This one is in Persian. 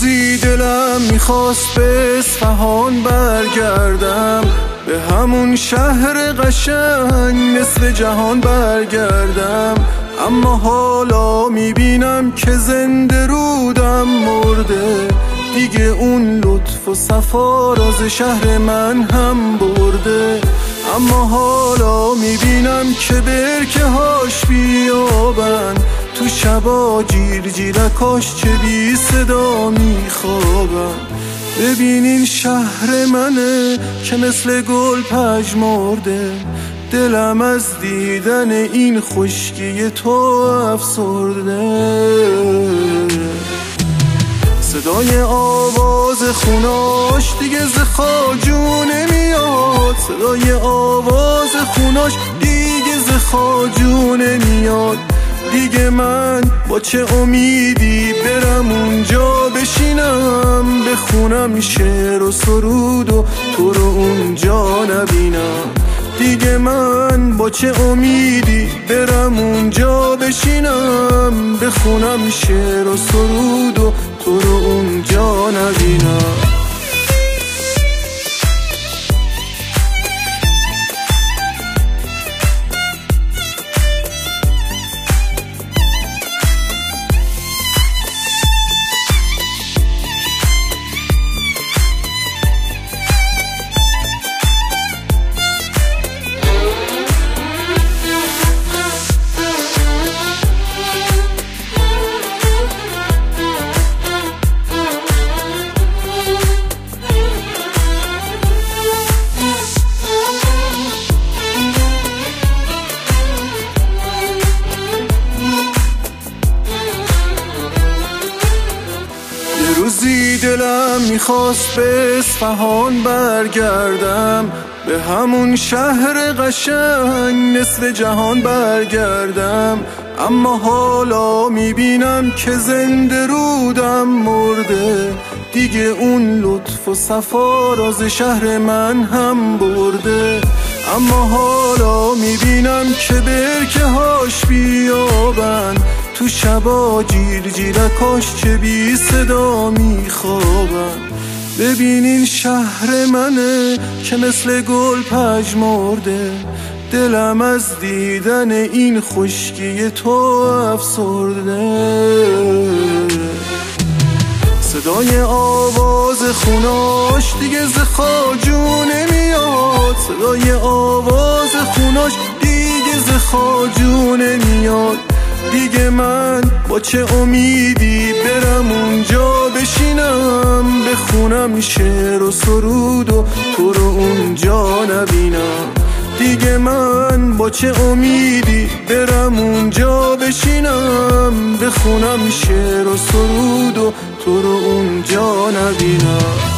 روزی دلم میخواست به اصفهان برگردم، به همون شهر قشنگ مثل جهان برگردم. اما حالا میبینم که زنده رودم مرده، دیگه اون لطف و صفا راز شهر من هم برده. اما حالا میبینم که برکه هاش بیابن، تو شبا جیر جیرکاش چه بی صدا میخوابن. ببینین شهر منه که مثل گل پژمرده، دلم از دیدن این خشکی تو افسرده. صدای آواز خوناش دیگه ز خواجو نمیاد، صدای آواز خوناش دیگه ز خواجو نمیاد. دیگه من با چه امیدی برم اونجا بشینم، بخونم شعر و سرود و تو رو اونجا نبینم. دیگه من با چه امیدی برم اونجا بشینم، بخونم شعر و سرود و تو رو اونجا نبینم. روزی دلم میخواست به اصفهان برگردم، به همون شهر قشنگ مثل جهان برگردم. اما حالا میبینم که زنده رودم مرده، دیگه اون لطف و صفا راز شهر من هم برده. اما حالا میبینم که برکه هاش بیابن، تو شبا جیر جیرکاش چه بی صدا میخوابن. ببینین شهر منه که مثل گل پژمرده، دلم از دیدن این خشکی تو افسرده. صدای آواز خوناش دیگه ز خواجو نمیاد، صدای آواز خوناش دیگه ز خواجو نمیاد. دیگه من با چه امیدی برم اونجا بشینم، بخونم شعر و سرود و تو رو اونجا نبینم. دیگه من با چه امیدی برم اونجا بشینم، بخونم شعر و سرود و تو رو اونجا نبینم.